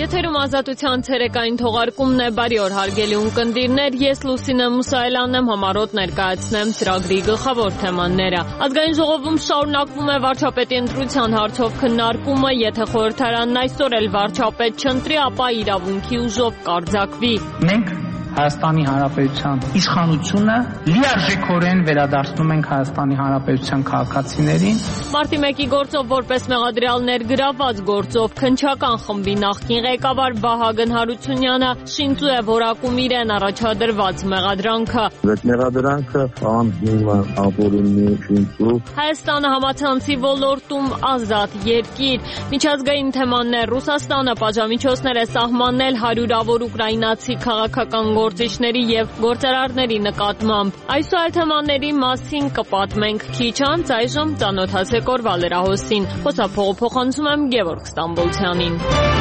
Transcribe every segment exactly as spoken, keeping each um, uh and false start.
Եթերում ազատության ցերեկային թողարկումն է, բարի օր հարգելի ունկնդիրներ, ես Լուսինե Մուսայելյանն եմ, համառոտ ներկայացնեմ ծրագրի գլխավոր թեմաները։ Ազգային ժողովում շարունակվում է վարչապետի ընտրության հարցով քննարկումը, եթե խորհրդարանն այսօր էլ վարչապետ չընտրի, ապա իրավունքի ուժով կարձակվի։ Մենք Հայաստանի Հանրապետության իշխանությունը լիարժեքորեն վերադարձնում ենք Հայաստանի Հանրապետության քաղաքացիներին։ Մարտի մեկի գործով որպես մեղադրյալ ներգրաված գործով քննչական խմբի նախկին ղեկավար Վահագն Հարությունյանը շինծու է որակում իրեն առաջադրված մեղադրանքը։ Այդ մեղադրանքը անձնում է ապօրինի շինծու։ Հայաստանը համացանցի ոլորտում ազատ երկիր։ Միջազգային թեմաններ Ռուսաստանը պատժամիջոցներ է սահմանել հարյուրավոր ուկրաինացի քաղաքական գործիչների եւ գործարարների նկատմամբ։ Այս ու այլ թեմաների մասին կպատմենք քիչ անց, այժմ ծանոթացեք օրվա լրահոսին։ Խոսափողը փոխանցում եմ Գևորգ Ստամբոլցյանին։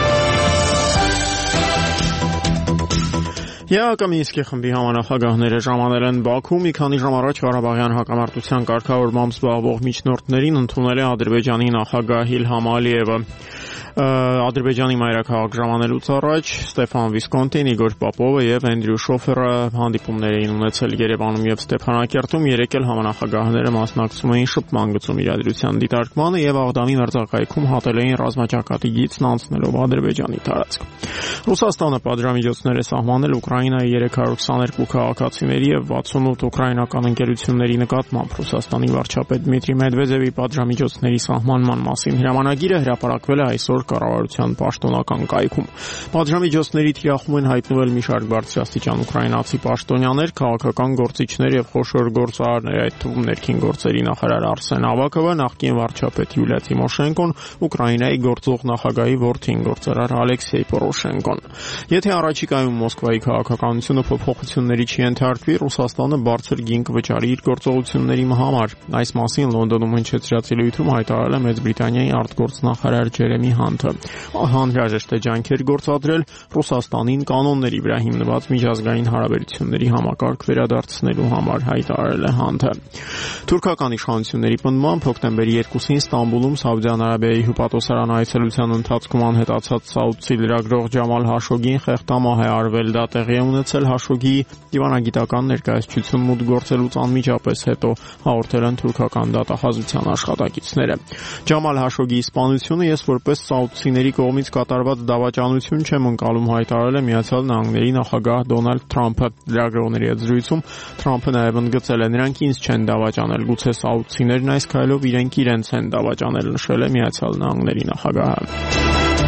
Յակոմինսկի խմբի համանախագահները ժամանել են Բաքու մի քանի ժամ առաջ Ղարաբաղյան հակամարտության կարգավորմամբ զբաղվող միջնորդներին ընդունել է Ադրբեջանի նախագահ Իլհամ Ալիևը։ Ադրբեջանի մայրաքաղաք ժամանելուց առաջ Ստեփան Վիսկոնտին, Իգոր Պապովը եւ Էնդրյու Շոֆերը հանդիպումներ էին ունեցել Երևանում եւ Ստեփանակերտում, երեկ էլ համանախագահները մասնակցում էին շփման գծում իրադրության դիտարկմանը եւ Աղդամի մերձակայքում հատել էին ռազմաճակատի գիծն անցնելով Ադրբեջանի տարածք։ Ռուսաստանը պատժամիջոցներ է սահմանել Ուկրաինայի երեք հարյուր քսաներկու քաղաքացիների եւ վաթսունութ ուկրաինական ընկերությունների նկատմամբ։ Ռուսաստանի վարչապետ Դմիտրի Մեդվեդևի պատժամիջոցների սահմանման մասին հրամանագիրը հրապարակվել է այսօր կառավարության պաշտոնական կայքում։ Պատժամիջոցների թիրախում են հայտնվել մի շարք բարձրաստիճան ուկրաինացի պաշտոնյաներ, քաղաքական գործիչներ եւ խոշոր գործարարներ, այդ թվում ներքին գործերի նախարար Արսեն Ավակովը, նախկին վարչապետ Յուլիա Տիմոշենկոն, Ուկրաինայի գործող նախագահի որդին գործարար Ալեքսեյ Պորոշենկոն։ Եթե առաջիկայում Մոսկվայի քաղաքականությունը փոփոխությունների չենթարկվի, Ռուսաստանը բարձր գինք վճարի իր գործողությունների համար։ Այս մասին Լոնդոնում հնչեցրած ելույթում հայտարարել է Մեծ Բրիտանիայի արտգործնախարար Ջերեմի Հանթը։ Անհրաժեշտ է ջանքեր գործադրել Ռուսաստանին կանոնների վրա հիմնված միջազգային հարաբերությունների համակարգ վերադարձնելու համար, հայտարարել է Հանթը։ Թուրքական իշխանությունների պնդմամբ հոկտեմբերի երկուսին Ստամբուլում Սաուդյան Արաբիայի հյուպատոսարան այցելության ընթացքում անհետացած սաուդցի լրագրող Ջամալ Հաշոգին խեղդամահ է արվել։ Դա տեղի է ունեցել Հաշոգիի դիվանագիտական ներկայացություն մուտք գործելուց անմիջապես հետո, հաղորդել են թուրքական դատախազության աշխատակիցները։ Ջամալ Հաշոգիի սպանությունը ես որպես սաուդցիների կողմից կատարված դավաճանություն չեմ ընկալում, հայտարարել է Միացյալ Նահանգների նախագահ Դոնալդ Թրամփը։ Լրագրողների հետ զրույցում Թրամփը նաև ընդգծել է, նրանք ինձ չեն դավաճանել, գուցե սաուդցիներն այս քայլով իրենք իրենց են դավաճանել, նշել է Միացյալ Նահանգների նախագահը։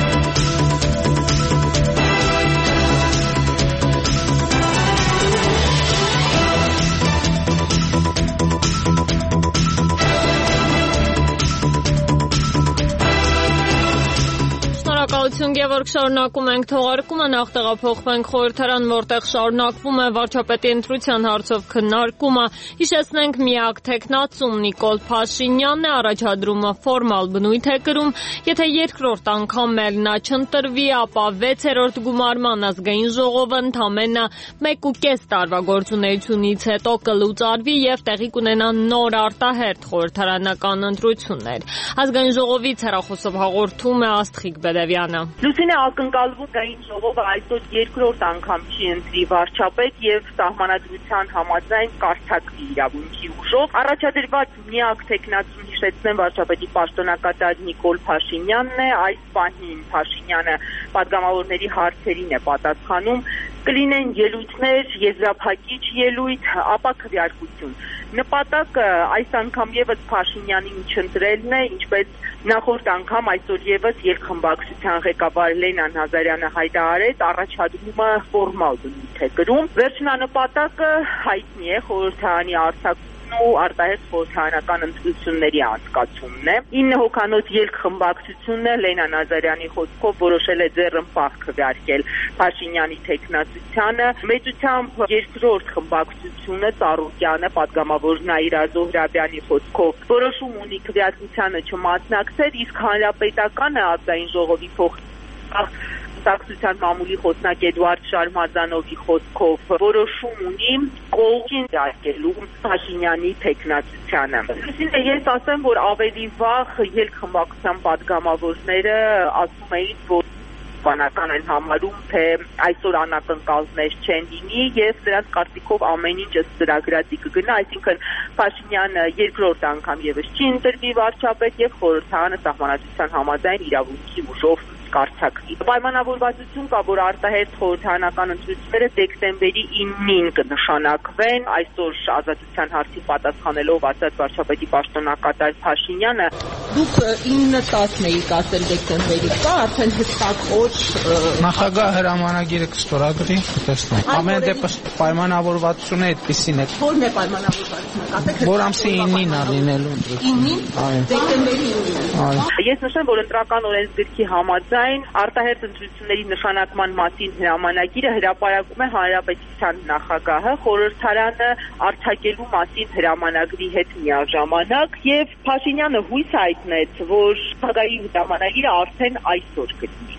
Գևորգ, շարունակում ենք թողարկումը, նախ տեղափոխվենք խորհրդարան, որտեղ շարունակվում է վարչապետի ընտրության հարցով քննարկումը։ Հիշեցնենք, միակ թեկնածուն Նիկոլ Փաշինյանն է, առաջադրումը ֆորմալ բնույթ է կրում։ Եթե երկրորդ անգամ էլ նա չընտրվի, ապա վեցերորդ գումարման ազգային ժողովը ընդամենը մեկ ու կես տարվա գործունեությունից հետո կլուծարվի եւ տեղի կունենա նոր արտահերթ խորհրդարանական ընտրություններ։ Ազգային ժողովից հեռախոսով հաղորդում է Աստղիկ Բեդևյանը։ Լուսինե, ակնկալվում գային ժողովը այսօր երկրորդ անգամ չի ընտրի վարչապետ եւ սահմանադրության համաձայն կարգակցի իրավունքի ուժով։ Առաջադրված միակ թեկնածուն, հիշեցնեմ, վարչապետի պաշտոնակատար Նիկոլ Փաշինյանն է։ Այս պահին Փաշինյանը պատգամավորների հարցերին է պատասխանում։ Կլինեն ելույթներ, եզրափակիչ ելույթ, ապա քվեարկություն։ Նպատակը այս անգամ եւս Փաշինյանին չընտրելն է, ինչպես նախորդ անգամ այսօր եւս երկխմբակցության ղեկավար Լենա Նազարյանը հայտարարեց, առաջադրումը ֆորմալ բնույթ է կրում։ Վերջնանպատակը հայտնի է, խորհրդարանի արձակումն ու արտահերթ խորհրդարանական ընտրությունների անցկացումն է։ ինը հոգանոց երկխմբակցությունը Լենա Նազարյանի խոսքով որոշել է ձեռնպահ քվեարկել Փաշինյանի թեկնածությանը։ Մեծությամբ երկրորդ խմբակցությունը Ծառուկյանը, պատգամավոր Նաիրա Զոհրաբյանի խոսքով որոշում ունի քվեարկությանը չմասնակցել, իսկ հանրապետականը ազգային ժողովի փոխ Տաքսության մամուլի խոսնակ Էդուարդ Շարմազանովի խոսքով որոշում ունի կողքին դարկելու Փաշինյանի թեկնածությանը։ Ես ասեմ, որ ավելի վաղ երկխմբակցության պատգամավորները ասում էին, որ պաշտպանական են համարում, թե այսօր անակնկալներ չեն լինի եւ դրանց կարծիքով ամեն ինչ ըստ ծրագրածի կգնա, այսինքն Փաշինյանը երկրորդ անգամ եւս չի ընտրվի վարչապետ եւ խորհրդարանը սահմանադրության համաձայն իրավունքի ուժով կարծակի։ Պայմանավորվածություն կա, որ արտահերթ խորհրդարանական ընտրությունները դեկտեմբերի իննին կնշանակվեն, այսօր ազատության հարցին պատասխանելով ասաց վարչապետի պաշտոնակատար Փաշինյանը, դուք ինը տասն էիք ասել դեկտեմբերի, կա արդեն հստակ օր։ Նախագահ հրամանագիրը կստորագրի, տեսնենք։ Ամեն դեպս պայմանավորվածությունը այդպեսին է։ Ո՞րն է պայմանավորվածությունը, կասեք։ Որ ամսի իննին ա լինելու իննին, դեկտեմբերի իննին։ Ես նշեմ, որ ընտրական օրենսգրքի համաձայն արտահերթ ընտրությունների նշանակման մասին հրամանագիրը հրապարակում է Հանրապետության նախագահը խորհրդարանը արձակելու մասին հրամանագրի հետ միաժամանակ եւ Փաշինյանը հույս հայտնեց, որ նախագահի հրամանագիրը արդեն այսօր կլինի։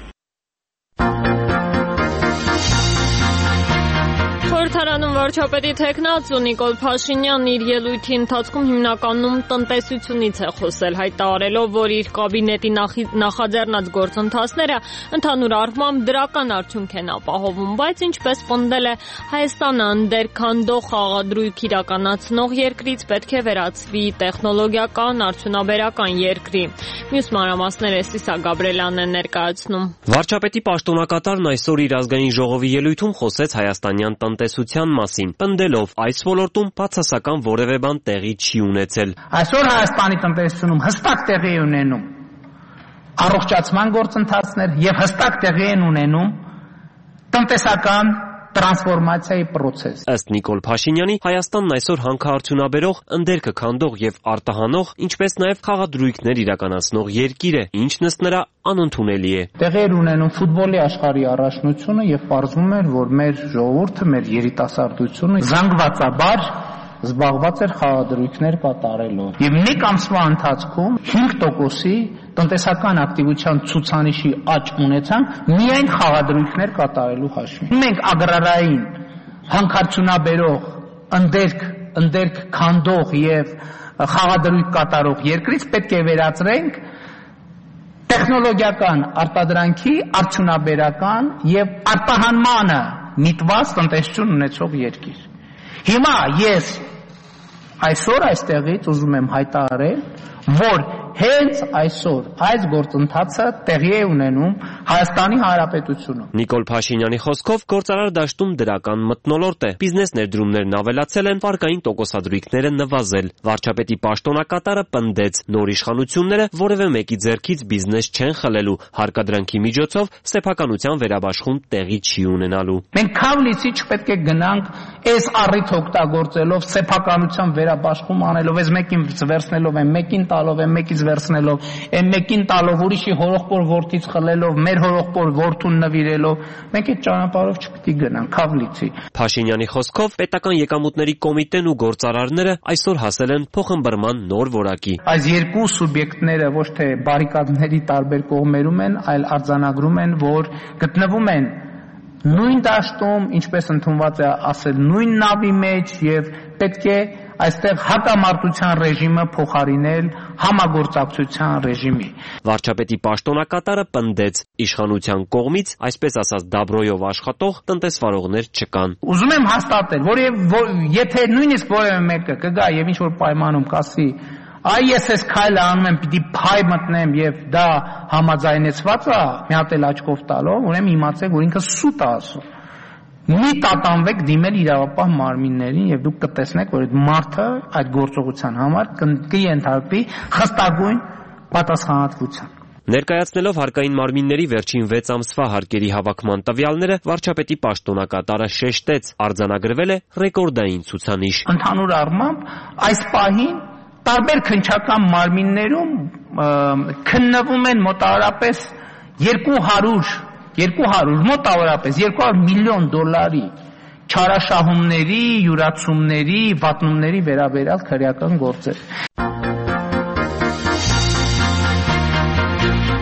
Խորհրդարանում վարչապետի թեկնածու Նիկոլ Փաշինյանն իր ելույթի ընթացքում հիմնականում տնտեսությունից է խոսել, հայտարարելով, որ իր կաբինետի նախաձեռնած գործընթացները ընդհանուր առմամբ դրական արդյունք են ապահովում, բայց ինչպես պնդել է, Հայաստանը ընդերքանդող խաղադրույք իրականացնող երկրից պետք է վերածվի տեխնոլոգիական արդյունաբերական երկրի։ Մյուս մանրամասները Սիսա Գաբրելյանն է ներկայացնում։ Վարչապետի պաշտոնակատարն այսօր իր ազգային ժողովի ելույթում խոսեց հայաստանյան տնտեսության մասին, պնդելով այս ոլորտում բացասական որևէ բան տեղի չի ունեցել։ Այսօր Հայաստանի տնտեսությունում հստակ տեղի է ունենում առողջացման գործընթացներ եւ հստակ տեղի են ունենում տնտեսական տրանսֆորմացիայի process։ Ըստ Նիկոլ Փաշինյանի, Հայաստանն այսօր հանքարդյունաբերող, ընդերքը քանդող եւ արտահանող, ինչպես նաեւ խաղադրույքներ իրականացնող երկիր է, ինչն ըստ նրա անընդունելի է։ Տեղի էր ունենում ֆուտբոլի աշխարհի առաջնությունը եւ պարզվում էր, որ մեր ժողովուրդը, մեր երիտասարդությունը զանգվածաբար զբաղված էր խաղադրույքներ կատարելով։ Եվ մեկ ամսվա ընթացքում հինգ տոկոսի տնտեսական ակտիվության ցուցանիշի աճ ունեցանք միայն խաղադրույքներ կատարելու հաշվին։ Մենք ագրարային, հանքարդյունաբերող, ընդերք, ընդերք քանդող եւ խաղադրույք կատարող երկրից պետք է վերածրենք տեխնոլոգիական արտադրանքի արդյունաբերական եւ արտահանմանը միտված տնտեսություն ունեցող երկիր։ Հիմա ես այսօր այստեղից ուզում եմ հայտարարել, որ հենց այսօր այս գործընթացը տեղի է ունենում Հայաստանի Հանրապետությունում։ Նիկոլ Փաշինյանի խոսքով գործարար դաշտում դրական մթնոլորտ է, բիզնես ներդրումներն ավելացել են, վարկային տոկոսադրույքները նվազել։ Վարչապետի պաշտոնակատարը պնդեց, նոր իշխանությունները որևէ մեկի ձեռքից բիզնես չեն խլելու, հարկադրանքի միջոցով սեփականության վերաբաշխում տեղի չի ունենալու։ Մենք քավլիցի չպետք է գնանք այս առիթ օգտագործելով սեփականության վերաբաշխում անելով, այս մեկին վերցնելով, այն մեկին տալով, այն մեկից վերցնելով, այն մեկին տալով, ուրիշի հորողբոր որդից խլելով, մեր հորողբոր որդուն նվիրելով, մենք այդ ճանապարհով չպետք է գնանք, քավլիցի։ Փաշինյանի խոսքով պետական եկամուտների կոմիտեն ու գործարարները այսօր հասել են փոխըմբռնման նոր որակի։ Այս երկու սուբյեկտները ոչ թե բարիկադների տարբեր կողմերում են, այլ արձանագրում են, որ գտնվում են նույն դաշտում, ինչպես ընդունված է ասել, նույն նավի մեջ եւ պետք է այստեղ հակամարտության ռեժիմը փոխարինել համագործակցության ռեժիմի։ Վարչապետի պաշտոնակատարը պնդեց, իշխանության կողմից, այսպես ասած, դաբրոյով աշխատող տնտեսվարողներ չկան։ Ուզում եմ հաստատել, որ եթե նույնիսկ որևէ մեկը կգա եւ ինչ որ պայմանում կասի, այ ես այս քայլը անում եմ, պիտի փայ մտնեմ եւ դա համաձայնեցված է, մի հատ էլ աչքով տալով, ուրեմն իմացեք, որ ինքը սուտ է ասում։ Մի տատանվեք դիմել իրավապահ մարմիններին եւ դուք կտեսնեք, որ այդ մարդը այդ գործողության համար կընթարկվի խստագույն պատասխանատվության։ Ներկայացնելով հարկային մարմինների վերջին վեց ամսվա հարկերի հավաքման տվյալները, վարչապետի պաշտոնակատարը շեշտեց, արձանագրվել է ռեկորդային ցուցանիշ։ Ընդհանուր առմամբ այս պահին տարբեր քննչական մարմիններում քննվում են մոտավորապես երկու հարյուր երկու հարյուր մոտավորապես երկու հարյուր միլիոն դոլարի չարաշահումների, յուրացումների, վատնումների վերաբերյալ քրեական գործեր։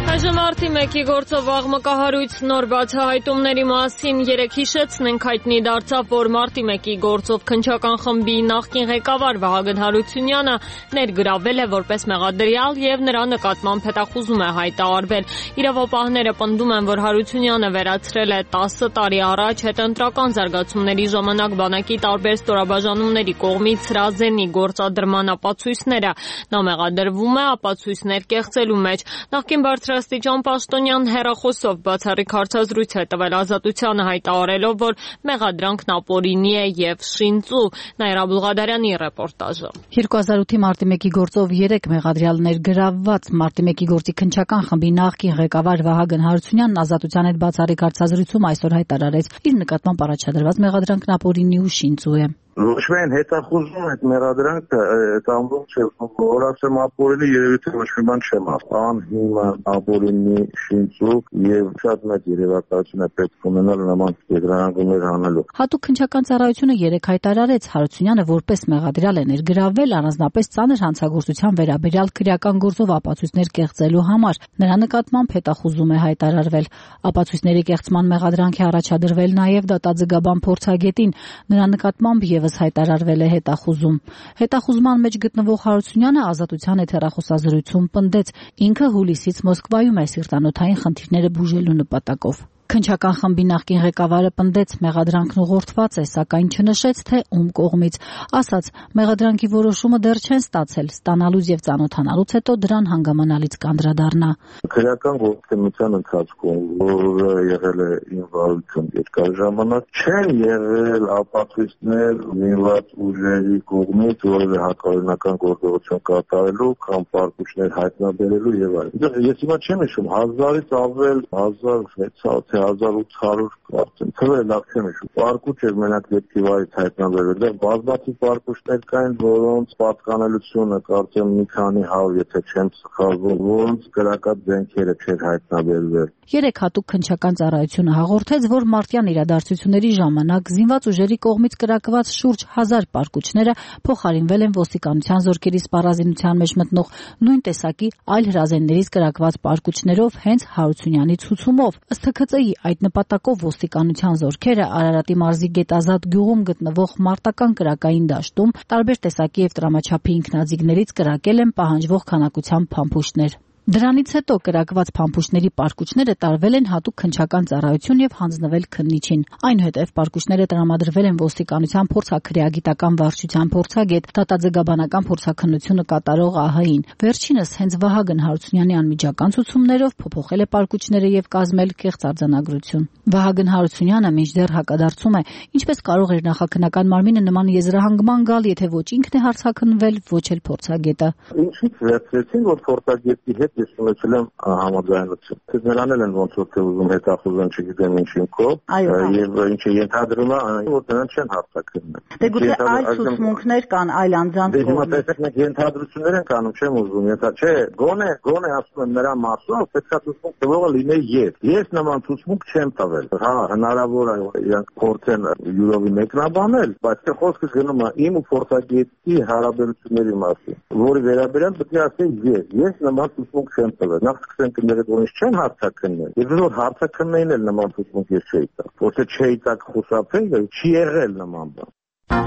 Մարտի մեկի գործով աղմկահարույց նոր բացահայտումների մասին երեկ հիշեցնենք հայտնի դարձավ, որ Մարտի մեկի գործով քննչական խմբի նախկին ղեկավար Վահագն Հարությունյանը ներգրավել է որպես մեղադրյալ եւ նրա նկատմամբ հետախուզում է հայտարարվել։ Իրավապահները պնդում են, որ Հարությունյանը վերացրել է տասը տարի առաջ հետընտրական զարգացումների ժամանակ բանակի տարբեր ստորաբաժանումների կողմից հրազենի գործադրման ապացույցները։ Նա մեղադրվում է ապացույցներ կեղծելու մեջ։ Նախկին բարձրաստիճան պաշտոնյան հեռախոսով բացառիկ հարցազրույց է տվել Ազատությանը, հայտարարելով, որ մեղադրանքն ապօրինի է եւ շինծու։ Նաիրա Բուլղադարյանի ռեպորտաժը։ երկու հազար ութի մարտի մեկի գործով երեք մեղադրյալներ գրավված մարտի մեկի գործի քննչական խմբի նախկին ղեկավար Վահագն Հարությունյանն Ազատության հետ բացառիկ հարցազրույցում այսօր հայտարարեց, իր նկատմամբ առաջադրված մեղադրանքն ապօրինի ու շինծու է։ Ոչ միայն հետախուզում այդ մեղադրանքը, այդ ամբողջ չէ, որ ասեմ ապօրինի երևի թե ոչ մի բան չեմ ասում։ Անհիմն, ապօրինի, շինծու եւ շատ մեծ երևակայություն է պետք ունենալ նման եզրահանգումներ անելու։ Հատուկ քննչական ծառայությունը երեկ հայտարարեց, Հարությունյանը որպես մեղադրյալ է ներգրավել առանձնապես ծանր հանցագործության վերաբերյալ քրեական գործով ապացույցներ կեղծելու համար։ Նրա նկատմամբ հետախուզում է հայտարարվել։ Ապացույցների կեղծման մեղադրանք է առաջադրվել նաեւ դատաձգաբան փորձագետին։ Նրա նկատմամբ եւս հայտարարվել է հետախուզում։ Հետախուզման մեջ գտնվող Հարությունյանը Ազատության հետ հեռախոսազրույցում պնդեց, ինքը հուլիսից Մոսկվայում է սիրտանոթային խնդիրները բուժելու նպատակով։ Քննչական խմբի նախկին ղեկավարը պնդեց, մեղադրանքն ուղղորդված է, սակայն չնշեց, թե ում կողմից։ Ասաց, մեղադրանքի որոշումը դեռ չեն ստացել, ստանալուց եւ ծանոթանալուց հետո դրան հանգամանալից կանդրադառնա։ Քրեական գործունեության ընթացքում, որը եղել է ինվալիդություն երկար ժամանակ, չեն եղել ապացույցներ զինված ուժերի կողմից որևէ հակաօրինական գործողություն կատարելու կամ պարտություններ հայտնաբերելու եւ այլն։ Ես հիմա չեմ հիշում, հազարից ավել, հազար վեցսուն հազար ութ հարյուր արդեն թվերը լավ չեմ հիշում։ Պարկուճ էր մենակ դեպքիվարից հայտնաբերվել։ Դեռ բազմաթիվ պարկուճներ կային, որոնց պատկանելությունը կարծեմ մի քանի հարյուր, եթե չեմ սխալվում, որոնց կրակած զենքերը չէր հայտնաբերվել։ Երեք հատուկ քննչական ծառայությունը հաղորդեց, որ մարտյան իրադարձությունների ժամանակ զինված ուժերի կողմից կրակված շուրջ հազար պարկուճները փոխարինվել են ոստիկանության զորքերի սպառազինության մեջ մտնող նույն տեսակի այլ հրազեններից կրակված պարկուճներով հենց Հարությունյանի ցուցումով։ Ըստ Թ K Ծ I այդ նպատակով ոստիկանության զորքերը Արարատի մարզի Գետազատ գյուղում գտնվող մարտական կրակային դաշտում տարբեր տեսակի եւ տրամաչափի ինքնաձիգներից կրակել են պահանջվող քանակությամբ փամփուշտներ։ Դրանից հետո կրակված փամփուշտների պարկուճները տարվել են հատուկ քննչական ծառայություն եւ հանձնվել քննիչին։ Այնուհետեւ պարկուճները տրամադրվել են ոստիկանության փորձաքրեագիտական վարչության փորձագետ, դատաձգաբանական փորձաքննությունը կատարող Ա Հ-ին։ Վերջինս հենց Վահագն Հարությունյանի անմիջական ցուցումներով փոփոխել է պարկուճները եւ կազմել կեղծ արձանագրություն։ Վահագն Հարությունյանը մինչդեռ հակադարձում է, ինչպես կարող էր նախաքննական մարմինը նման եզրահանգման գալ, եթե ոչ ինքն է հարցաքննվել, ոչ էլ փորձագետը։ Ինչից վերցրեցին, որ փորձագետի հետ ես ունեցել եմ համաձայնություն։ Թե նրան էլ են ոնց որ թե ուզում հետախուզեն, չգիտեմ ինչ ինքով, եւ ինչը ենթադրում է, որ նրան չեն հարցակրել։ Դե գուցե այլ ցուցմունքներ կան, այլ անձանց կողմից։ Դե հիմա տեսեք, մենք ենթադրություններ ենք անում, չեմ ուզում, եթե չէ, գոնե, գոնե ասում եմ նրա մասով, պետք է ցուցմունք տվողը լիներ ես։ Ես նման ցուցմունք չեմ տվել։ Հա, հնարավոր է իրանք փորձեն յուրովի մեկնաբանել, բայց թե խոսքը գնում է իմ ու փորձագետի հարաբերությունների մասին, որի վերաբերյալ պետք է ասեմ ես։ Ես նման ցուցմունք չեմ տվել։ Նախ սկսենք դերից որ չեն հարցակրնել։ Եվ որ հարցակրնեին էլ նման ցուցմունք ես չէի տա։ Ոչ թե չէի տա խուսափել, չի եղել նման բան։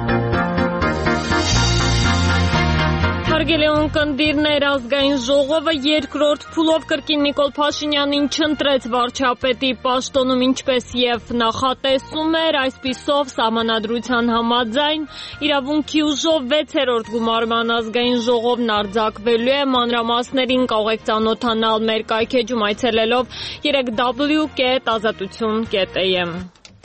Հարգելի ունկնդիրներ, ազգային ժողովը երկրորդ փուլով կրկին Նիկոլ Փաշինյանին չընտրեց վարչապետի պաշտոնում, ինչպես եւ նախատեսում էր, այսպիսով սահմանադրության համաձայն իրավունքի ուժով վեցերորդ գումարման ազգային ժողովն արձակվելու է։ Մանրամասներին կարող եք ծանոթանալ մեր կայքեջում այցելելով երեք w կետ ազատություն կետ a m։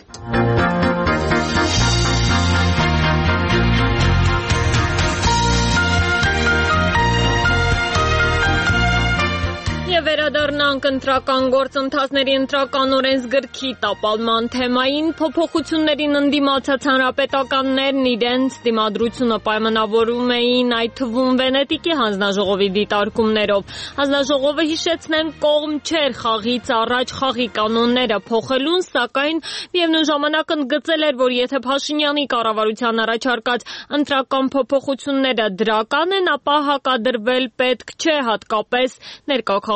Եվ վերադառնանք ընտրական գործընթացների ընտրական օրենսգրքի տապալման թեմային, փոփոխություններին ընդդիմացած հանրապետականներն իրենց դիմադրությունը պայմանավորում էին այդ թվում Վենետիկի հանձնաժողովի դիտարկումներով։ Հանձնաժողովը, հիշեցնենք, կողմ չէր խաղից առաջ խաղի կանոնները փոխելուն, սակայն միևնույն ժամանակ ընդգծել էր, որ եթե Փաշինյանի կառավարության առաջարկած ընտրական փոփոխությունները դրական են, ապա հակադրվել պետք չէ, հատկապես ներկա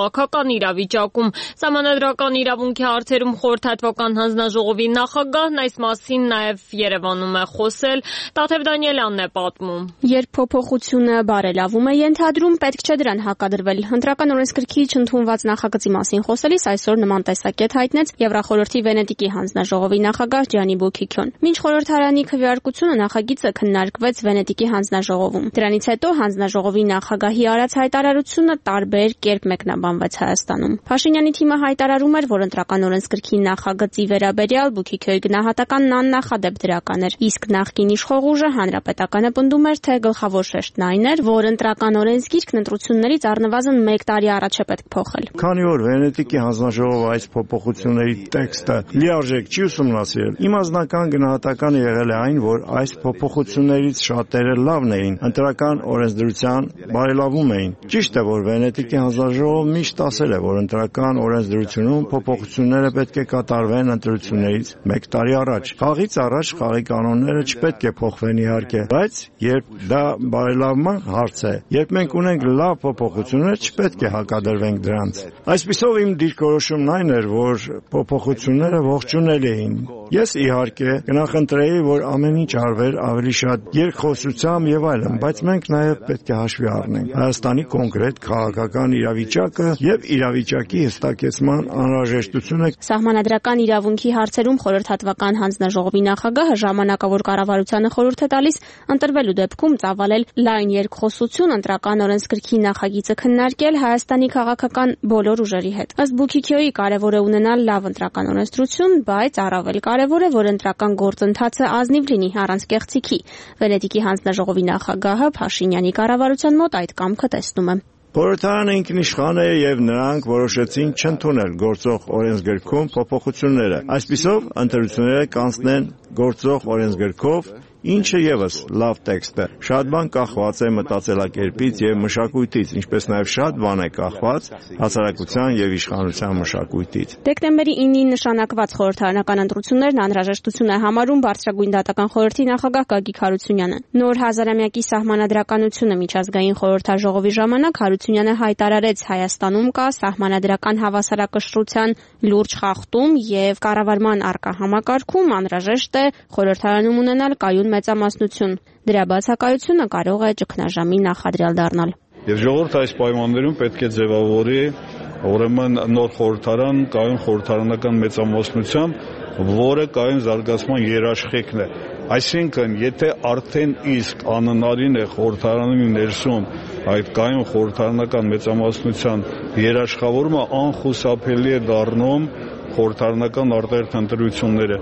քաղաքական իրավիճակում։ Սահմանադրական իրավունքի հարցերում խորհրդատվական հանձնաժողովի նախագահն այս մասին նաև Երևանում է խոսել։ Տաթև Դանիելյանն է պատմում։ Երբ փոփոխությունը բարելավում է ենթադրում, պետք չէ դրան հակադրվել։ Ընտրական օրենսգրքի չընդունված նախագծի մասին խոսելիս այսօր նման տեսակետ հայտնեց Եվրախորհրդի Վենետիկի հանձնաժողովի նախագահ Ջանի Բոքիքյոն։ Մինչ խորհրդարանի քվեարկությունը նախագիծը քննարկվեց Վենետիկի հանձնաժողովում։ Դրանից հետո հանձնաժողովի նախագահի արած հայտարարությունը տարբեր կերպ մեկնաբանվեց Հայաստանում։ Փաշինյանի թիմը հայտարարում էր, որ ընտրական օրենսգրքի նախագծի վերաբերյալ Բոքիքյոյի գնահատականն աննախադեպ դրական էր, իսկ նախկին իշխող ուժը Հանրապետականը պնդում էր, թե գլխավոր շեշտն այն էր, որ ընտրական օրենսգիրքն ընտրություններից առնվազն մեկ տարի առաջ է պետք փոխել։ Քանի որ Վենետիկի հանձնաժողովը այս փոփոխությունների տեքստը լիարժեք չի ուսումնասիրել, իմ անձնական գնահատականը եղել է այն, որ այս փոփոխություններից շատերը լավն էին, ընտրական օրենսդրության բարելավում էին։ Ճիշտ է, որ Վենետիկի հանձնաժողովը միշտ ասել է, որ ընտրական օրենսդրությունում փոփոխությունները պետք է կատարվեն ընտրություններից մեկ տարի առաջ։ Խաղից առաջ խաղի կանոնները չպետք է փոխվեն իհարկե, բայց երբ դա բարելավման հարց է, երբ մենք ունենք լավ փոփոխություններ, չպետք է հակադրվենք դրանց։ Այսպիսով իմ դիրքորոշումն այն էր, որ փոփոխությունները ողջունելի էին։ Ես իհարկե կնախընտրեի, որ ամեն ինչ արվեր ավելի շատ երկխոսությամբ եւ այլն, բայց մենք նաեւ պետք է հաշվի առնենք Հայաստանի կոնկրետ քաղաքական իրավիճակը եւ իրավիճակի հստակեցման անհրաժեշտությունը։ Սահմանադրական իրավունքի հարցերում խորհրդատվական հանձնաժողովի նախագահը ժամանակավոր կառավարությանը խորհուրդ է տալիս ընտրվելու դեպքում ծավալել լայն երկխոսություն ընտրական օրենսգրքի նախագիծը քննարկել Հայաստանի քաղաքական բոլոր ուժերի հետ։ Ըստ Բոքիքյոյի կարևոր է ունենալ լավ ընտրական օրենսդրություն, բայց առավել կարևոր է, որ ընտրական գործընթացը ազնիվ լինի առանց կեղծիքի։ Վենետիկի հանձնաժողովի նախագահը Փաշինյանի կառավարության մոտ այդ կամքը տեսնում է։ Խորհրդարանը ինքնիշխան է եւ նրանք որոշեցին չընդունել գործող օրենսգրքում փոփոխությունները։ Այսպիսով ընտրությունները կանցնեն գործող օրենսգրքով, ինչը եւս լավ տեքստ է։ Շատ բան կախված է մտածելակերպից եւ մշակույթից, ինչպես նաեւ շատ բան է կախված հասարակության եւ իշխանության մշակույթից։ Դեկտեմբերի ինին նշանակված խորհրդարանական ընտրություններն անհրաժեշտություն է համարում բարձրագույն դատական խորհրդի նախագահ Գագիկ Հարությունյանը։ Նոր հազարամյակի սահմանադրականությունը միջազգային խորհրդաժողովի ժամանակ Հարությունյանը հայտարարեց Հայաստանում կա սահմանադրական հավասարակշռության լուրջ խախտում եւ կառավարման առկա համակարգում անհրաժեշտ է խորհրդարանում ունենալ կայուն մեծամասնություն։ Դրա բացակայությունը կարող է ճգնաժամի նախադրյալ դառնալ։ Եվ ժողովուրդը այս պայմաններում պետք է ձևավորի ուրեմն նոր խորհրդարան, կայուն խորհրդարանական մեծամասնությամբ, որը կայուն զարգացման երաշխիքն է։ Այսինքն, եթե արդեն իսկ անհնարին է խորհրդարանի ներսում այդ կայուն խորհրդարանական մեծամասնության երաշխավորումը, անխուսափելի է դառնում խորհրդարանական արտահերթ ընտրությունները։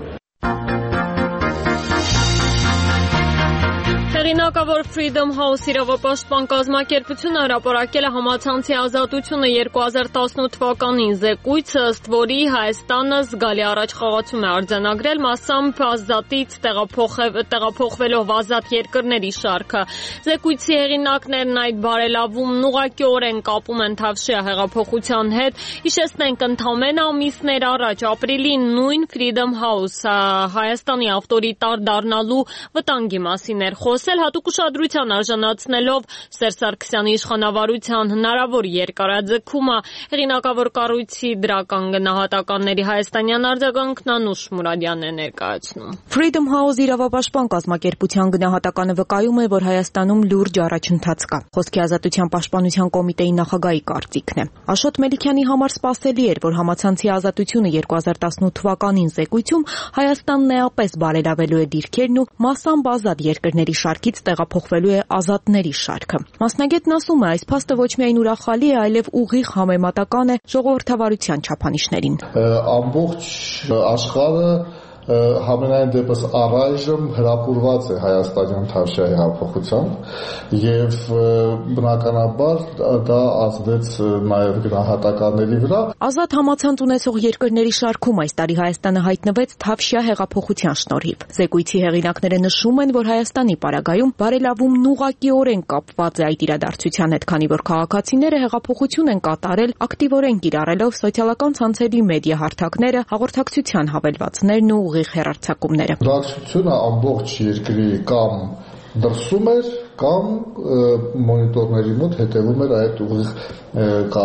Հեղինակավոր Freedom House իրավապաշտպան կազմակերպությունը հրապարակել է համացանցի ազատությունը երկու հազար տասնութ թվականին զեկույցը, ըստ որի Հայաստանը զգալի առաջխաղացում է արձանագրել մասամբ ազատից տեղափոխվելով ազատ երկրների շարքը։ Զեկույցի հեղինակներն այդ բարելավումն ուղղակիորեն կապում են Թավշյա հեղափոխության հետ։ Հիշեցնենք, ընդամենը ամիսներ առաջ ապրիլին նույն Freedom House Հայաստանի ավտորիտար դառնալու վտանգի մասին էր խոսել, հատուկ ուշադրության արժանացնելով Սերժ Սարգսյանի իշխանավարության հնարավոր երկարաձգումը։ Հեղինակավոր կառույցի դրական գնահատականների հայաստանյան արձագանքն Անուշ Մուրադյանն է ներկայացնում։ Freedom House իրավապաշտպան կազմակերպության գնահատականը վկայում է, որ Հայաստանում լուրջ առաջընթաց կա։ Խոսքի ազատության պաշտպանության կոմիտեի նախագահի կարծիքն է։ Աշոտ Մելիքյանի համար սպասելի էր, որ համացանցի ազատությունը երկու հազար տասնութ թվականին զեկույցում Հայաստանն էապես բարելավելու է դիրքերն ու մասամբ ազատ երկրների շարքից տեղափոխվելու է ազատների շարքը։ Մասնագետն ասում է, այս փաստը ոչ միայն ուրախալի է, այլև ուղիղ համեմատական է ժողովրդավարության չափանիշներին։ Ամբողջ աշխարհը համենայն դեպս առայժմ հրապուրված է հայաստանյան Թավշյա հեղափոխությամբ եւ բնականաբար դա ազդեց նաեւ գնահատականների վրա։ Ազատ համացանց ունեցող երկրների շարքում այս տարի Հայաստանը հայտնվեց Թավշյա հեղափոխության շնորհիվ։ Զեկույցի հեղինակները նշում են, որ Հայաստանի պարագայում բարելավումն ուղղակիորեն կապված է այդ իրադարձության հետ, քանի որ քաղաքացիները հեղափոխություն են կատարել ակտիվորեն կիրառելով սոցիալական ցանցերի մեդիա հարթակները, հաղորդակցության հավելվածներն ու ուղիղ հեռարձակումները։ Բնակչությունը ամբողջ երկրի կամ դրսում էր կամ մոնիտորների մոտ հետևում էր այդ ուղիղ կապերին։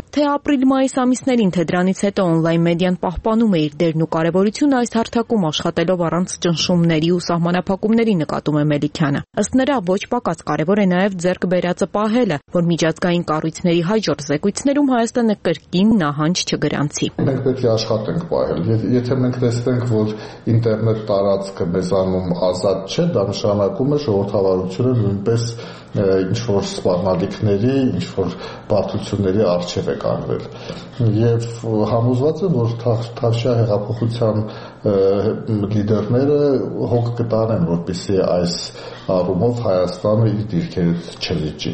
Թե ապրիլ-մայիս ամիսներին, թե դրանից հետո on-line մեդիան պահպանում է իր դերն ու կարևորությունը այս հարթակում աշխատելով առանց ճնշումների ու սահմանափակումների, նկատում է Մելիքյանը։ Ըստ նրա, ոչ պակաս կարևոր է նաև ձեռք բերածը պահելը, որ միջազգային կառույցների հաջորդ զեկույցներում Հայաստանը կրկին նահանջ չգրանցի։ Մենք պետք է աշխատենք պահել։ Եթե մենք տեսնենք, որ ինտերնետ տարածքը մեզանում ազատ չէ, դա նշանակում է ժողովրդավարությունը նույնպես ինչ-որ սպառնալիքների, ինչ-որ բարդությունների առջև է կանգնել։ Եվ համոզված եմ, որ Թավշյա հեղափոխության լիդերները հոգ կտանեն, որպեսզի այս առումով Հայաստանը իր դիրքերից չլիճի։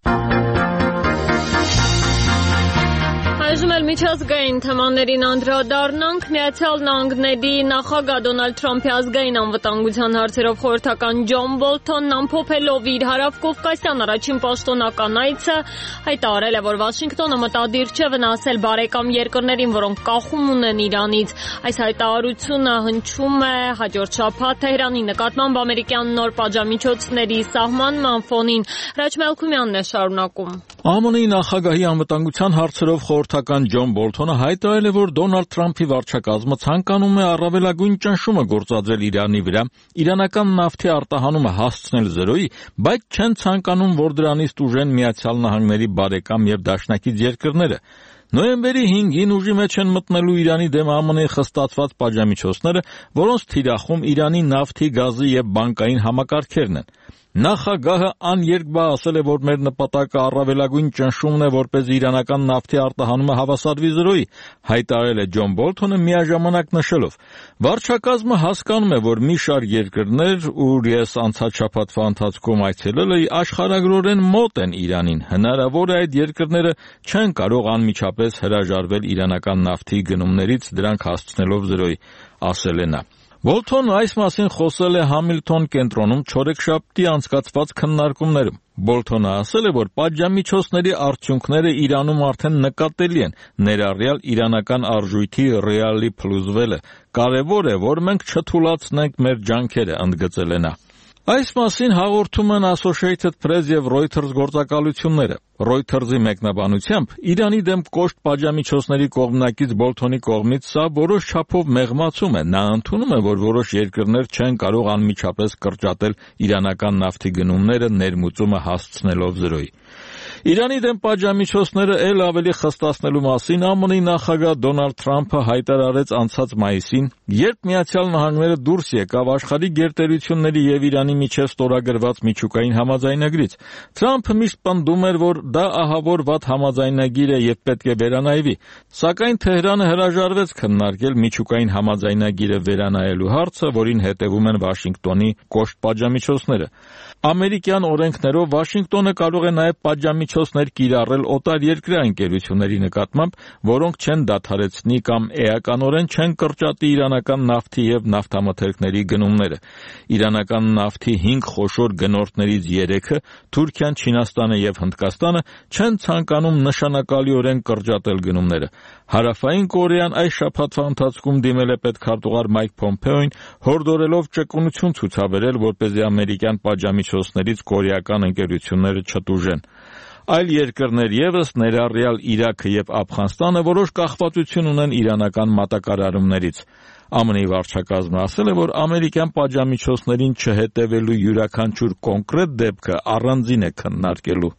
Այժմ էլ միջազգային թեմաներին անդրադառնանք։ Միացյալ Նահանգների նախագահ Դոնալդ Թրամփի ազգային անվտանգության հարցերով խորհրդական Ջոն Բոլթոնն ամփոփելով իր հարավկովկասյան առաջին պաշտոնական այցը հայտարարել է, որ Վաշինգտոնը մտադիր չէ վնասել բարեկամ երկրներին, որոնք կախում ունեն Իրանից։ Այս հայտարարությունը հնչում է հաջորդ շաբաթ Թեհրանի նկատմամբ ամերիկյան նոր պատժամիջոցների սահմանման ֆոնին։ Ռաջ Մելքումյանն է շարունակում։ ԱՄՆ-ի նախագահի անվտանգության հարցերով խորհրդական Ջոն Բոլթոնը հայտարարել է, որ Դոնալդ Թրամփի վարչակազմը ցանկանում է առավելագույն ճնշումը գործադրել Իրանի վրա, իրանական նավթի արտահանումը հասցնել զրոյի, բայց չեն ցանկանում, որ դրանից տուժեն Միացյալ Նահանգների բարեկամ եւ դաշնակից երկրները։ Նոյեմբերի հինգին ուժի մեջ են մտնելու Իրանի դեմ ԱՄՆ-ի խստացված պատժամիջոցները, որոնց թիրախում Իրանի նավթի, գազի եւ բանկային համակարգերն են։ Նախագահը աներկբա ասել է, որ մեր նպատակը առավելագույն ճնշումն է, որպեսզի իրանական նավթի արտահանումը հավասարվի զրոյի, հայտարարել է Ջոն Բոլթոնը միաժամանակ նշելով. Վարչակազմը հասկանում է, որ մի շարք երկրներ, ուր ես անցած շաբաթվա ընթացքում այցելել էի, աշխարհագրորեն մոտ են Իրանին։ Հնարավոր է այդ երկրները չեն կարող անմիջապես հրաժարվել իրանական նավթի գնումներից, դրանք հասցնելով զրոյի, ասել է նա։ Բոլթոնը այս մասին խոսել է Համիլթոն կենտրոնում չորեքշաբթի անցկացված քննարկումներում։ Բոլթոնը ասել է, որ պատժամիջոցների արդյունքները Իրանում արդեն նկատելի են, ներառյալ իրանական արժույթի ռեալի փլուզվելը։ Կարևոր է, որ մենք չթուլացնենք մեր ջանքերը, ընդգծել է նա։ Այս մասին հաղորդում են Associated Press եւ Reuters գործակալությունները։ Reuters-ի մեկնաբանությամբ Իրանի դեմ կոշտ պատժամիջոցների կողմնակից Բոլթոնի կողմից սա որոշ չափով մեղմացում է։ Նա ընդունում է, որ որոշ երկրներ չեն կարող անմիջապես կրճատել իրանական նավթի գնումները ներմուծումը հասցնելով զրոյի։ Իրանի դեմ պատժամիջոցները ել ավելի խստացնելու մասին ԱՄՆ-ի նախագահ Դոնալդ Թրամփը հայտարարեց անցած մայիսին, երբ Միացյալ Նահանգները դուրս եկավ աշխարհի գերտերությունների եւ Իրանի միջև ստորագրված միջուկային համաձայնագրից։ Թրամփը միշտ պնդում էր, որ դա ահավոր վատ համաձայնագիր է եւ պետք է վերանայվի, սակայն Թեհրանը հրաժարվեց քննարկել միջուկային համաձայնագիրը վերանայելու հարցը, որին հետևում են Վաշինգտոնի կոշտ պատժամիջոցները։ Ամերիկյան օրենքներով Վաշինգտոնը կարող է նաև պատժամիջոցներ կիրառել օտարերկրյա ընկերությունների նկատմամբ, որոնք չեն դադարեցնի կամ էականորեն չեն կրճատի իրանական նավթի եւ նավթամթերքների գնումները։ Իրանական նավթի հինգ խոշոր գնորդներից երեքը՝ Թուրքիան, Չինաստանը եւ Հնդկաստանը, չեն ցանկանում նշանակալիորեն կրճատել գնումները։ Հարավային Կորեան այս շաբաթվա ընթացքում դիմել է պետքարտուղար Մայք Փոմփեոին, հորդորելով ճկունություն ցուցաբերել, որպեսզի ամերիկյան պատժամիջոցներից կորեական ընկերությունները չտուժեն։ Այլ երկրներ ևս, ներառյալ Իրաքը եւ Աֆղանստանը, որոշ կախվածություն ունեն իրանական մատակարարումներից։ ԱՄՆ-ի վարչակազմը ասել է, որ ամերիկյան պատժամիջոցներին չհետևելու յուրաքանչյուր կոնկրետ դեպքը առանձին է քննարկելու։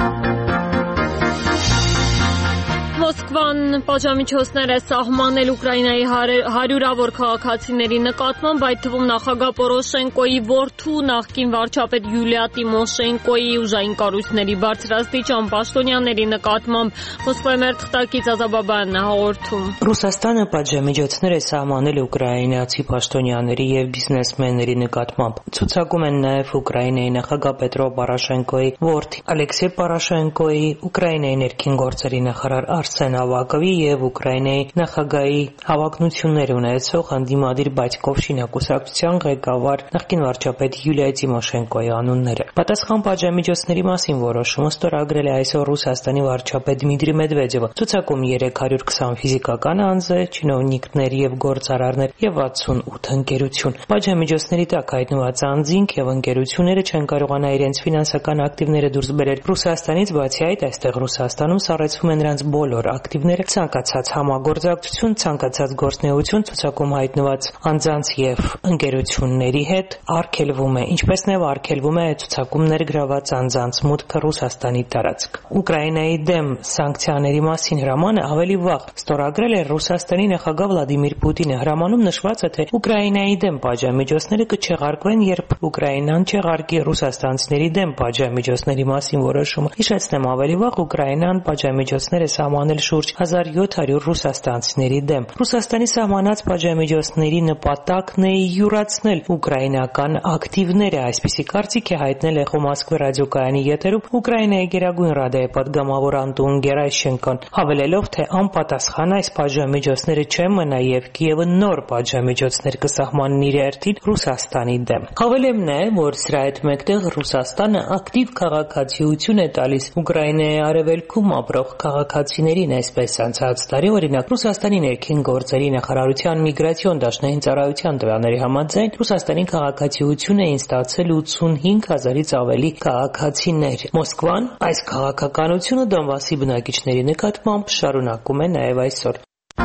Մոսկվան պատժամիջոցներ է սահմանել Ուկրաինայի հարյուրավոր քաղաքացիների նկատմամբ, այդ թվում նախագահ Պորոշենկոյի որդու նախկին վարչապետ Յուլիա Տիմոշենկոյի ուժային կառույցների բարձրաստիճան պաշտոնյաների նկատմամբ։ Մոսկվայի մեր թղթակից Ազաբաբյանն է հաղորդում։ Ռուսաստանը պատժամիջոցներ է սահմանել ուկրաինացի պաշտոնյաների եւ բիզնեսմենների նկատմամբ։ Ցուցակում են նաեւ Ուկրաինայի նախագահ Պետրո Պորոշենկոյի որդի Ալեքսեյ Պորոշենկոյի, Ուկրաինայի ներքին գործերի նախարար Արսեն Ավակովի եւ Ուկրաինայի նախագահի հավակնություններ ունեցող ընդդիմադիր Բատькով շինակուսակցության ղեկավար նախկին վարչապետ Յուլիա Տիմոշենկոյի անունները։ Պատասխան պատժամիջոցների մասին որոշումը ստորագրել է այսօր Ռուսաստանի վարչապետ Դմիտրի Մեդվեդևը։ Ցուցակում երեք հարյուր քսան ֆիզիկական անձ, չինովնիկներ եւ գործարարներ եւ վաթսունութ ընկերություն։ Պատժամիջոցների տակ հայտնված անձինք եւ ընկերությունները չեն կարողանա իրենց ֆինանսական ակտիվները դուրս բերել Ռուսաստանից, բացի այդ այստեղ Ռուսաստանում սառեցվում են նրանց բոլոր ակտիվները, ցանկացած համագործակցություն, ցանկացած գործնեություն ցուցակում հայտնված անձանց եւ ընկերությունների հետ արգելվում է, ինչպես նաեւ արգելվում է ցուցակում ներգրաված անձանց մուտքը Ռուսաստանի տարածք։ Ուկրաինայի դեմ սանկցիաների մասին հրամանը ավելի վաղ ստորագրել է Ռուսաստանի նախագահ Վլադիմիր Պուտինը։ Հրամանում նշված է, թե Ուկրաինայի դեմ պատժամիջոցները կչեղարկվեն, երբ Ուկրաինան չեղարկի ռուսաստանցիների դեմ պատժամիջոցների մասին որոշումը։ Հիշեցնեմ, ավելի վաղ Ուկրաինան պատժամիջոցներ է սահմանել շուրջ հազար յոթ հարյուր ռուսաստանցիների դեմ։ Ռուսաստանի սահմանած պատժամիջոցների նպատակն է յուրացնել ուկրաինական ակտիվները, այսպիսի կարծիք է հայտնել Էխո Մոսկվա ռադիոկայանի եթերում Ուկրաինայի գերագույն ռադայի պատգամավոր Անտոն Գերայշենկոն, հավելելով, թե անպատասխան այս պատժամիջոցները չեն մնա եւ Կիևը նոր պատժամիջոցներ կսահմանի իր հերթին Ռուսաստանի դեմ։ Հավելեմ նաեւ, որ սրա հետ մեկտեղ Ռուսաստանը ակտիվ քաղաքացիություն է տալիս Ուկրաինայի արևելքում ապրող քաղաքացիներին, այսպես անցած տարի օրինակ Ռուսաստանի ներքին գործերի նախարարության միգրացիոն դաշնային ծառայության տվյալների համաձայն Ռուսաստանի քաղաքացիություն էին ստացել ութսունհինգ հազարից ավելի քաղաքացիներ։ Մոսկվան այս քաղաքականությունը Դոնբասի բնակիչների նկատմամբ շարունակում է նաև այսօր։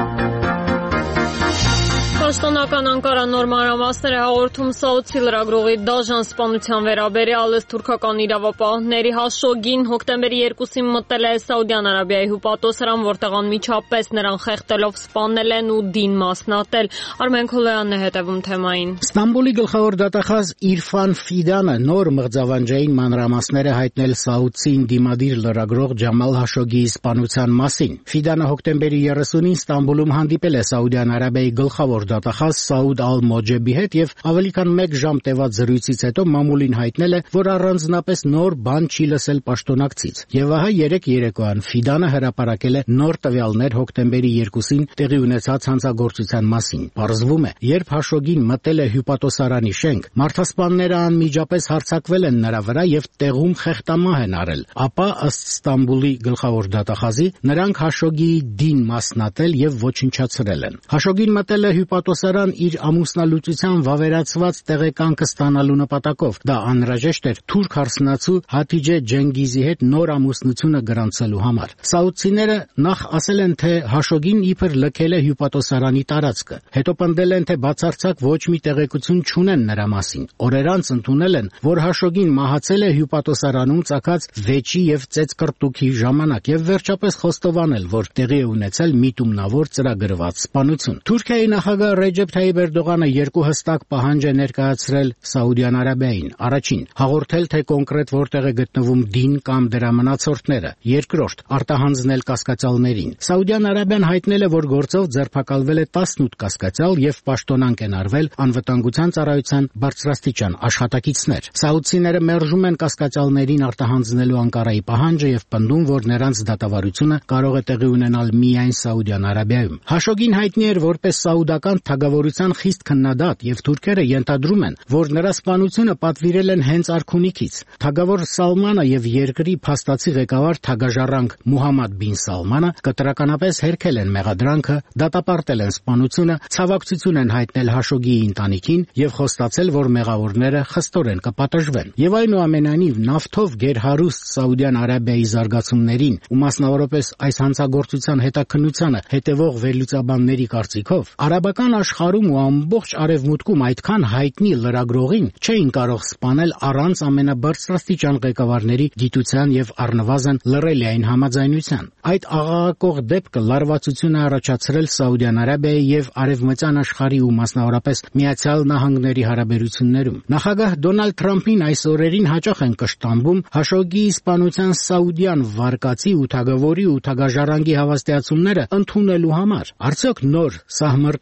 Պաշտոնական Անկարա նոր մանրամասներ է հաղորդում Սաուդի լրագրողի դաժան սպանության վերաբերյալ թուրքական իրավապահների Հաշոգին հոկտեմբերի երկուսին մտել է Սաուդյան Արաբիայի հյուպատոսարան, որտեղ անմիջապես նրան խեղդելով սպանել են ու դին մասնատել։ Արմեն Քոլոյանն է հետևում թեմային։ Ստամբուլի գլխավոր դատախազ Իրֆան Ֆիդանը նոր մղձավանջային մանրամասներ է հայտնել Սաուդցին դիմադիր լրագրող Ջամալ Հաշոգիի սպանության մասին։ Ֆիդանը հոկտեմբերի երեսունին Ստամբուլում հանդիպել է Սաուդյան Արաբիայի գլխավոր դատախազ Սաուդ Ալ-Մոջեբի հետ եւ ավելի քան մեկ ժամ տևած զրույցից հետո մամուլին հայտնել է, որ առանձնապես նոր բան չի լսել պաշտոնակցից։ Եվ ահա երեք երեկոյան Ֆիդանը հրապարակել է նոր տվյալներ հոկտեմբերի երկուսին տեղի ունեցած հանցագործության մասին։ Պարզվում է, երբ Հաշոգին մտել է հյուպատոսարանի շենք, մարդասպանները անմիջապես հարձակվել են նրա վրա եւ տեղում խեղդամահ են արել, ապա ըստ Ստամբուլի գլխավոր դատախազի նրանք Հաշոգիի դին մասնատել եւ ոչնչացրել են։ Հաշոգին մտել է հյուպատոսարան իր ամուսնալուծության վավերացված տեղեկանքը ստանալու նպատակով։ Դա անհրաժեշտ էր թուրք հարսնացու Հաթիջե Ջենգիզի հետ նոր ամուսնությունը գրանցելու համար։ Սաուդցիները նախ ասել են, թե Հաշոգին իբր լքել է հյուպատոսարանի տարածքը, հետո պնդել են, թե բացարձակ ոչ մի տեղեկություն չունեն նրա մասին։ Օրեր անց ընդունել են, որ Հաշոգին մահացել է հյուպատոսարանում ծագած վեճի եւ ծեծկռտուքի ժամանակ եւ վերջապես խոստովանել, որ տեղի է ունեցել միտումնավոր ծրագրված սպանություն։ Թուրքիայի նախագահ Ռեջեփ Թայիպ Էրդողանը երկու հստակ պահանջ է ներկայացրել Սաուդյան Արաբիային։ Առաջին՝ հաղորդել, թե կոնկրետ որտեղ է գտնվում դին կամ դրա մնացորդները։ Երկրորդ՝ արտահանձնել կասկածյալներին։ Սաուդյան Արաբիան հայտնել է, որ գործով ձերբակալվել է տասնութ կասկածյալ եւ պաշտոնանկ են արվել անվտանգության ծառայության բարձրաստիճան աշխատակիցներ։ Սաուդցիները մերժում են կասկածյալներին արտահանձնելու Անկարայի պահանջը եւ պնդում, որ նրանց դատավարությունը կարող է տեղի ունենալ միայն Սաուդյան Արաբիայում։ Հաշոգին հայտնի էր որպես սաուդական թագավորության խիստ քննադատ եւ թուրքերը ենթադրում են, որ նրա սպանությունը պատվիրել են հենց արքունիքից։ Թագավոր Սալմանը եւ երկրի փաստացի ղեկավար թագաժառանգ Մուհամմադ բին Սալմանը կտրականապես հերքել են մեղադրանքը, դատապարտել են սպանությունը, ցավակցություն են հայտնել Հաշոգիի ընտանիքին եւ խոստացել, որ մեղավորները խստորեն կպատժվեն։ Եվ այնուամենայնիվ նավթով գերհարուստ Սաուդյան Արաբիայի զարգացումներին ու մասնավորապես այս հանցագործության հետաքննությանը հետևող վերլուծաբանների կարծիքով արաբական աշխարհում ու ամբողջ արևմուտքում այդքան հայտնի լրագրողին չէին կարող սպանել առանց ամենաբարձրաստիճան ղեկավարների գիտության եւ առնվազն լռելիային համաձայնության։ Այդ աղաղակող դեպքը լարվածություն է առաջացրել Սաուդյան Արաբիայի եւ արևմտյան աշխարհի ու մասնավորապես Միացյալ Նահանգների հարաբերություններում։ Նախագահ Դոնալդ Թրամփին այս օրերին հաճախ են կշտամբում Հաշոգիի սպանության սաուդյան վարկածի ու թագավորի ու թագաժառանգի հավաստիացումները ընդունելու համար։ Արդյոք նոր սահմռկեցուցիչ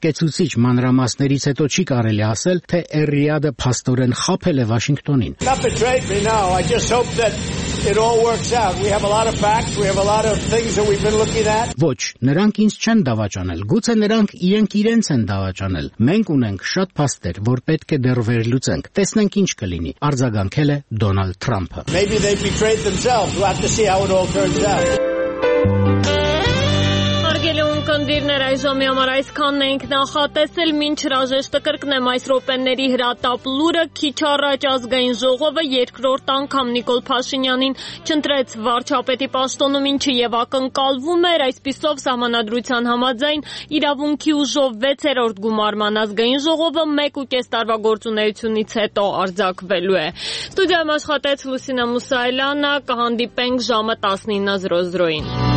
զարմացիչ մանրամասներից հետո չի կարելի ասել, թե Էրիադը փաստորեն խաբել է Վաշինգտոնին։ Ոչ, նրանք ինձ չեն դավաճանել, գուցե նրանք իրենք իրենց են դավաճանել։ Մենք ունենք շատ փաստեր, որ պետք է դեռ վերլուծենք։ Տեսնենք ինչ կլինի, արձագանքել է Դոնալդ Թրամփը։ Կնդիրներ այժմի համար այսքանն էինք նախատեսել, մինչ հրաժեշտը կրկնեմ այս րոպեների հրատապ լուրը, քիչ առաջ ազգային ժողովը երկրորդ անգամ Նիկոլ Փաշինյանին չընտրեց վարչապետի պաշտոնում, ինչը եւ ակնկալվում էր, այսպիսով սահմանադրության համաձայն իրավունքի ուժով վեցերորդ գումարման ազգային ժողովը մեկ ու կես տարվա գործունեությունից հետո արձակվելու է։ Ստուդիայում աշխատեց Լուսինա Մուսայելյանը, կհանդիպենք ժամը տասնինը զրո զրոին։